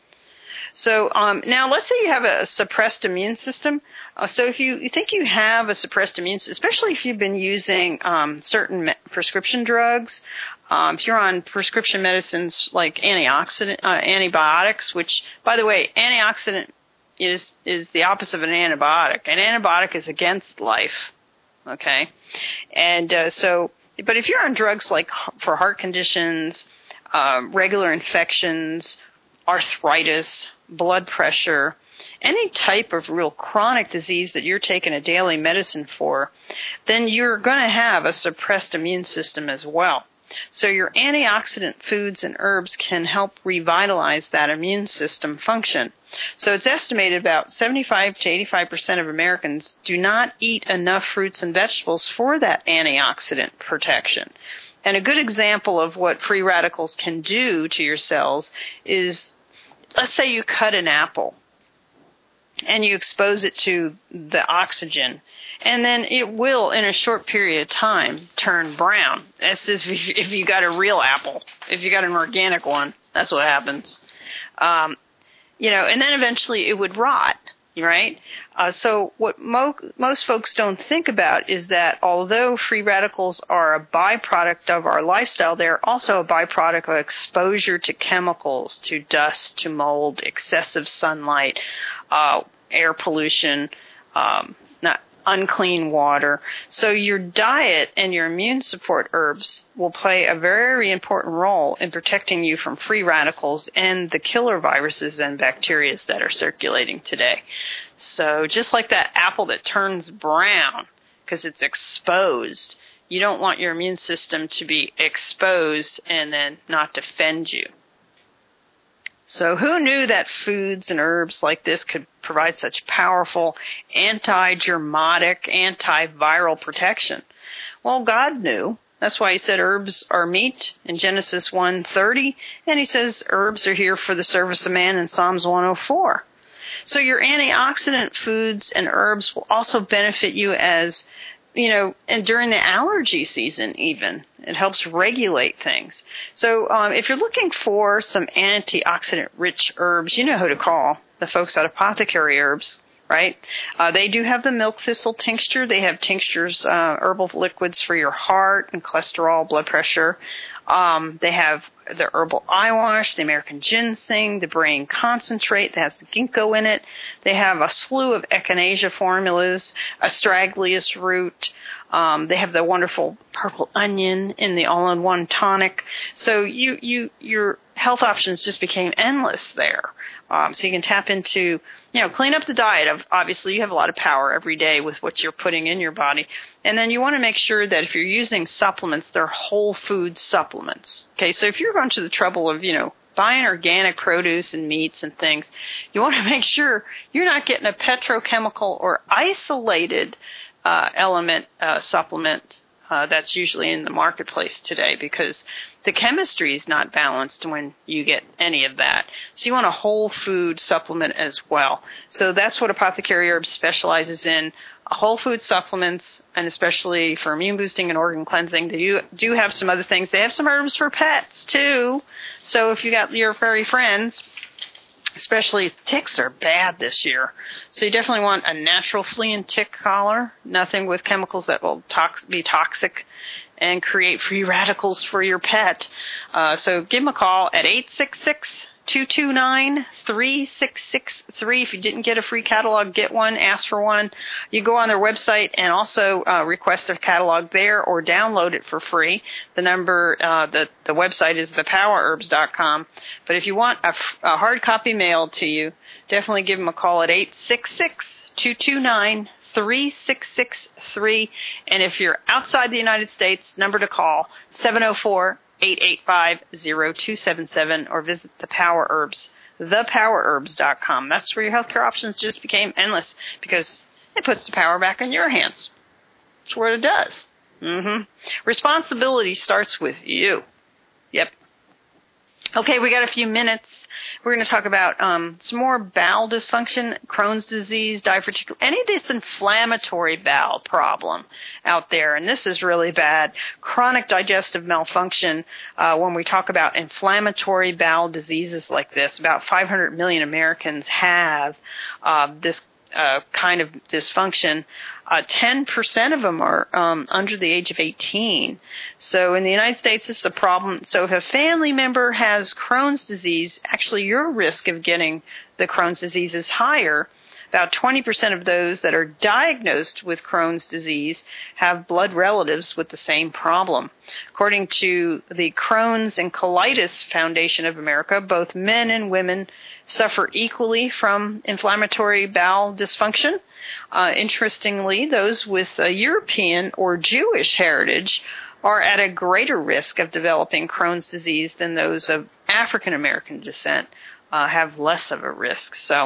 So um, now let's say you have a suppressed immune system. Uh, so if you, you think you have a suppressed immune system, especially if you've been using um, certain me- prescription drugs, um, if you're on prescription medicines like antioxidant, uh, antibiotics, which, by the way, antioxidant is is the opposite of an antibiotic. An antibiotic is against life, okay? And uh, so, but if you're on drugs like for heart conditions, uh, regular infections, arthritis, blood pressure, any type of real chronic disease that you're taking a daily medicine for, then you're going to have a suppressed immune system as well. So your antioxidant foods and herbs can help revitalize that immune system function. So it's estimated about seventy-five to eighty-five percent of Americans do not eat enough fruits and vegetables for that antioxidant protection. And a good example of what free radicals can do to your cells is, let's say you cut an apple and you expose it to the oxygen, and then it will, in a short period of time, turn brown. That's if you, if you got a real apple. If you got an organic one, that's what happens. Um, you know, and then eventually it would rot, right? Uh, so what mo- most folks don't think about is that although free radicals are a byproduct of our lifestyle, they're also a byproduct of exposure to chemicals, to dust, to mold, excessive sunlight, uh, air pollution, um, not unclean water. So your diet and your immune support herbs will play a very important role in protecting you from free radicals and the killer viruses and bacteria that are circulating today. So just like that apple that turns brown because it's exposed, you don't want your immune system to be exposed and then not defend you. So who knew that foods and herbs like this could provide such powerful anti-germatic, antiviral protection? Well, God knew. That's why he said herbs are meat in Genesis one thirty, and he says herbs are here for the service of man in Psalms one oh four. So your antioxidant foods and herbs will also benefit you as, you know, and during the allergy season even. It helps regulate things. So um, if you're looking for some antioxidant-rich herbs, you know who to call, the folks at Apothecary Herbs, right? Uh, they do have the milk thistle tincture. They have tinctures, uh, herbal liquids for your heart and cholesterol, blood pressure. Um, they have the herbal eye wash, the American ginseng, the brain concentrate that has the ginkgo in it. They have a slew of echinacea formulas, astragalus root. Um, they have the wonderful purple onion in the all-in-one tonic. So you, you, your health options just became endless there. Um, so you can tap into, you know, clean up the diet. Of obviously, you have a lot of power every day with what you're putting in your body. And then you want to make sure that if you're using supplements, they're whole food supplements. Okay, so if you're going to the trouble of, you know, buying organic produce and meats and things, you want to make sure you're not getting a petrochemical or isolated uh, element uh, supplement uh, that's usually in the marketplace today, because the chemistry is not balanced when you get any of that. So you want a whole food supplement as well. So that's what Apothecary Herbs specializes in, whole food supplements, and especially for immune boosting and organ cleansing. They do, do have some other things. They have some herbs for pets too. So if you got your furry friends, especially ticks are bad this year. So you definitely want a natural flea and tick collar, nothing with chemicals that will tox- be toxic and create free radicals for your pet. Uh, so give them a call at eight six six, two two nine, three six six three. If you didn't get a free catalog, get one, ask for one. You go on their website and also uh, request their catalog there or download it for free. The number, uh, the, the website is the power herbs dot com. But if you want a, a hard copy mailed to you, definitely give them a call at eight six six, two two nine, three six six three. And if you're outside the United States, number to call, seven oh four, eight eight five, oh two seven seven, or visit the Power Herbs, the power herbs dot com. That's where your healthcare options just became endless, because it puts the power back in your hands. That's what it does. Mm-hmm. Responsibility starts with you. Yep. Okay, we got a few minutes. We're going to talk about um, some more bowel dysfunction, Crohn's disease, diverticulitis, any of this inflammatory bowel problem out there. And this is really bad. Chronic digestive malfunction, uh, when we talk about inflammatory bowel diseases like this, about five hundred million Americans have uh, this uh, kind of dysfunction. Uh, ten percent of them are um, under the age of eighteen. So in the United States, this is a problem. So if a family member has Crohn's disease, actually your risk of getting the Crohn's disease is higher. About twenty percent of those that are diagnosed with Crohn's disease have blood relatives with the same problem. According to the Crohn's and Colitis Foundation of America, both men and women suffer equally from inflammatory bowel dysfunction. Uh, interestingly, those with a European or Jewish heritage are at a greater risk of developing Crohn's disease than those of African American descent, uh, have less of a risk. So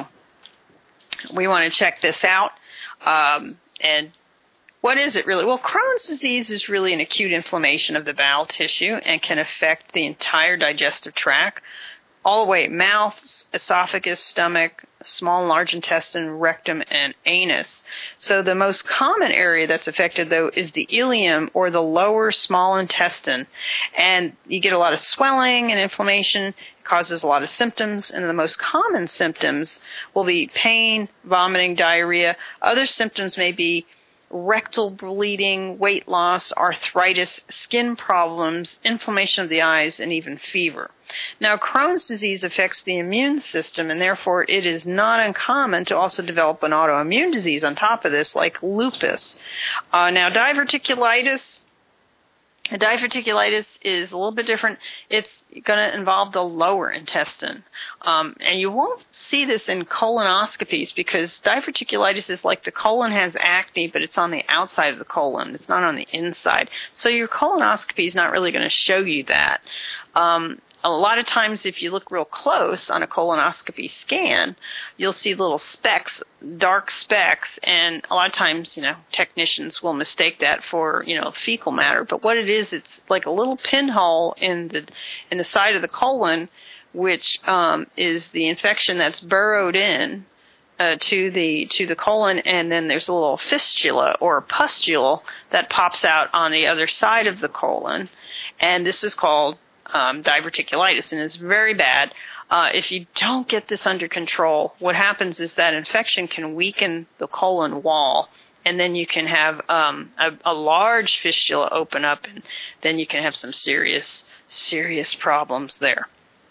we want to check this out. Um, and what is it really? Well, Crohn's disease is really an acute inflammation of the bowel tissue and can affect the entire digestive tract, all the way mouth, esophagus, stomach, small and large intestine, rectum, and anus. So the most common area that's affected, though, is the ileum or the lower small intestine. And you get a lot of swelling and inflammation. It causes a lot of symptoms. And the most common symptoms will be pain, vomiting, diarrhea. Other symptoms may be rectal bleeding, weight loss, arthritis, skin problems, inflammation of the eyes, and even fever. Now, Crohn's disease affects the immune system, and therefore it is not uncommon to also develop an autoimmune disease on top of this, like lupus. Uh, now, diverticulitis, diverticulitis is a little bit different. It's going to involve the lower intestine. Um, and you won't see this in colonoscopies because diverticulitis is like the colon has acne, but it's on the outside of the colon. It's not on the inside. So your colonoscopy is not really going to show you that. Um, a lot of times if you look real close on a colonoscopy scan, you'll see little specks, dark specks, and a lot of times, you know, technicians will mistake that for, you know, fecal matter. But what it is, it's like a little pinhole in the in the side of the colon, which um, is the infection that's burrowed in uh, to the to the colon, and then there's a little fistula or a pustule that pops out on the other side of the colon, and this is called Um, diverticulitis, and it's very bad. Uh, if you don't get this under control, what happens is that infection can weaken the colon wall, and then you can have um, a, a large fistula open up, and then you can have some serious, serious problems there.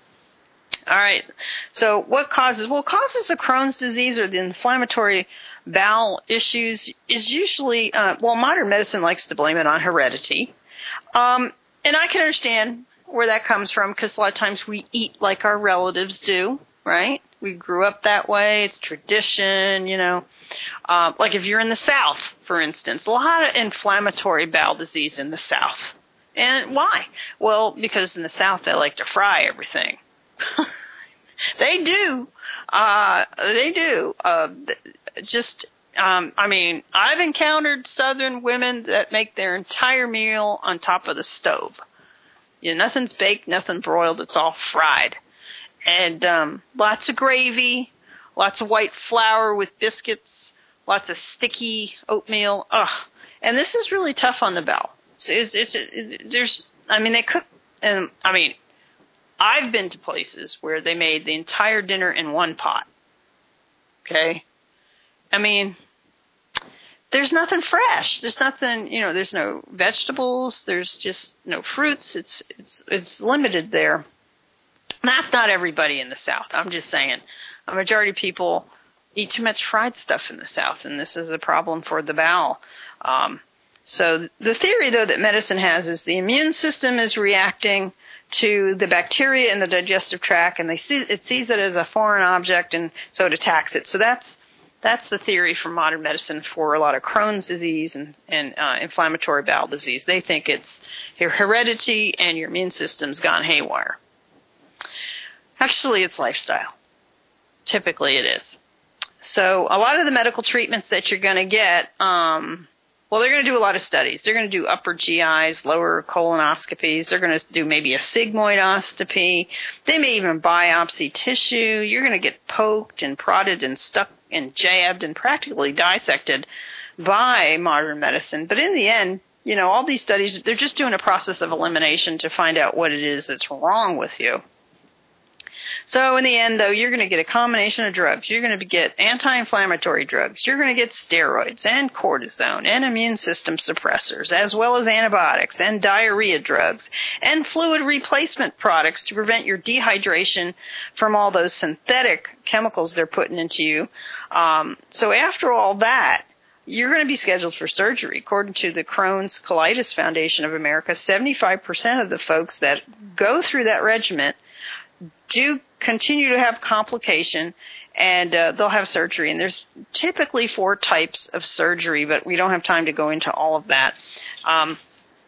All right. So what causes? Well, causes of Crohn's disease or the inflammatory bowel issues is usually, uh, well, modern medicine likes to blame it on heredity. Um, and I can understand where that comes from, because a lot of times we eat like our relatives do, right? We grew up that way. It's tradition, you know. Uh, like if you're in the South, for instance, a lot of inflammatory bowel disease in the South. And why? Well, because in the South they like to fry everything. They do. Uh, they do. Uh, just, um, I mean, I've encountered Southern women that make their entire meal on top of the stove. You know, nothing's baked, nothing broiled, it's all fried. And um, lots of gravy, lots of white flour with biscuits, lots of sticky oatmeal. Ugh. And this is really tough on the bowel. So it's, it's, it, there's, I mean, they cook, and I mean, I've been to places where they made the entire dinner in one pot. Okay? I mean, there's nothing fresh. There's nothing, you know, there's no vegetables. There's just no fruits. It's it's it's limited there. That's not everybody in the South. I'm just saying. A majority of people eat too much fried stuff in the South, and this is a problem for the bowel. Um, so the theory, though, that medicine has is the immune system is reacting to the bacteria in the digestive tract, and they see, it sees it as a foreign object, and so it attacks it. So that's That's the theory from modern medicine for a lot of Crohn's disease and, and uh, inflammatory bowel disease. They think it's your heredity and your immune system's gone haywire. Actually, it's lifestyle. Typically it is. So a lot of the medical treatments that you're going to get, um, well, they're going to do a lot of studies. They're going to do upper G Is, lower colonoscopies. They're going to do maybe a sigmoidoscopy. They may even biopsy tissue. You're going to get poked and prodded and stuck and jabbed and practically dissected by modern medicine. But in the end, you know, all these studies, they're just doing a process of elimination to find out what it is that's wrong with you. So in the end, though, you're going to get a combination of drugs. You're going to get anti-inflammatory drugs. You're going to get steroids and cortisone and immune system suppressors, as well as antibiotics and diarrhea drugs and fluid replacement products to prevent your dehydration from all those synthetic chemicals they're putting into you. Um, so after all that, you're going to be scheduled for surgery. According to the Crohn's Colitis Foundation of America, seventy-five percent of the folks that go through that regimen do continue to have complication, and uh, they'll have surgery. And there's typically four types of surgery, but we don't have time to go into all of that. Um,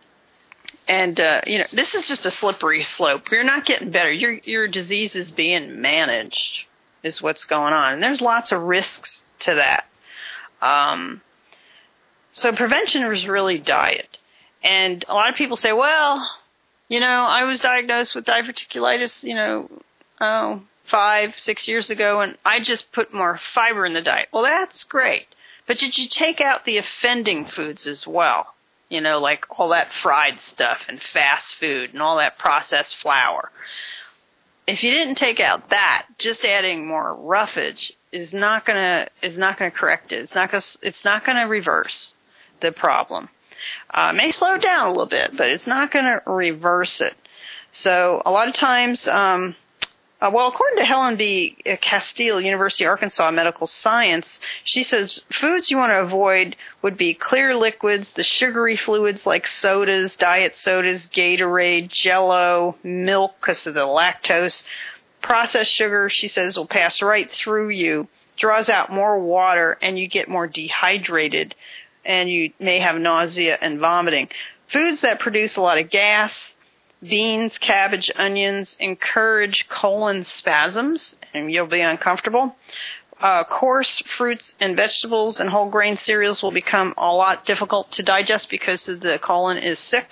and, uh, you know, this is just a slippery slope. You're not getting better. Your, your disease is being managed is what's going on. And there's lots of risks to that. Um, so prevention is really diet. And a lot of people say, well, you know, I was diagnosed with diverticulitis, you know, oh, five, six years ago, and I just put more fiber in the diet. Well, that's great. But did you take out the offending foods as well? You know, like all that fried stuff and fast food and all that processed flour. If you didn't take out that, just adding more roughage is not gonna is not gonna correct it. It's not gonna it's not gonna reverse the problem. Uh, it may slow it down a little bit, but it's not going to reverse it. So a lot of times, um, uh, well, according to Helen B. Castile, University of Arkansas Medical Science, she says foods you want to avoid would be clear liquids, the sugary fluids like sodas, diet sodas, Gatorade, Jell-O, milk because of the lactose. Processed sugar, she says, will pass right through you, draws out more water, and you get more dehydrated, and you may have nausea and vomiting. Foods that produce a lot of gas, beans, cabbage, onions, encourage colon spasms, and you'll be uncomfortable. Uh, coarse fruits and vegetables and whole grain cereals will become a lot difficult to digest because the colon is sick.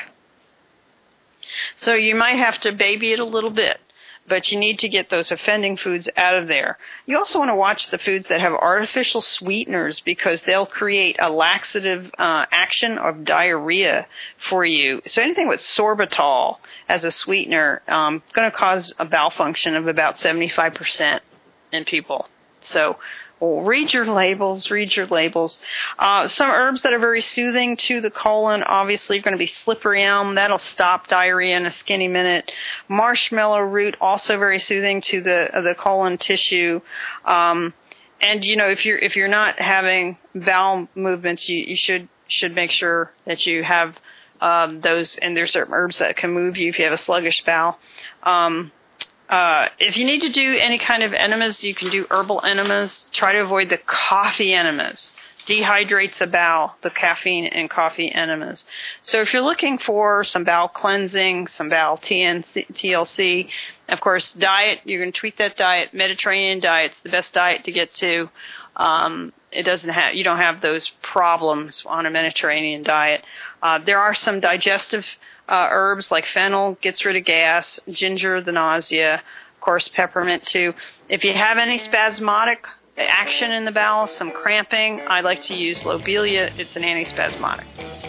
So you might have to baby it a little bit, but you need to get those offending foods out of there. You also want to watch the foods that have artificial sweeteners because they'll create a laxative uh, action of diarrhea for you. So anything with sorbitol as a sweetener um, going to cause a bowel function of about seventy-five percent in people. So well, read your labels, read your labels. Uh, some herbs that are very soothing to the colon, obviously, are going to be slippery elm. That'll stop diarrhea in a skinny minute. Marshmallow root, also very soothing to the uh, the colon tissue. Um, and, you know, if you're if you're not having bowel movements, you, you should should make sure that you have um, those. And there's certain herbs that can move you if you have a sluggish bowel. Um Uh, if you need to do any kind of enemas, you can do herbal enemas. Try to avoid the coffee enemas. Dehydrates the bowel, the caffeine in coffee enemas. So if you're looking for some bowel cleansing, some bowel T L C, of course, diet, you're going to tweak that diet. Mediterranean diet's the best diet to get to. Um, it doesn't have, you don't have those problems on a Mediterranean diet. Uh, there are some digestive Uh, herbs like fennel gets rid of gas, ginger, the nausea, of course, peppermint too. If you have any spasmodic action in the bowel, some cramping, I like to use lobelia. It's an antispasmodic.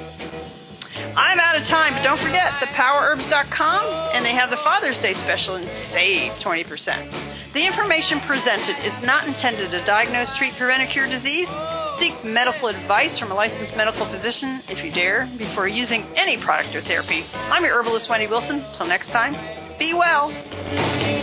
I'm out of time, but don't forget the power herbs dot com, and they have the Father's Day special and save twenty percent. The information presented is not intended to diagnose, treat, prevent, or cure disease. Seek medical advice from a licensed medical physician, if you dare, before using any product or therapy. I'm your herbalist, Wendy Wilson. Till next time, be well.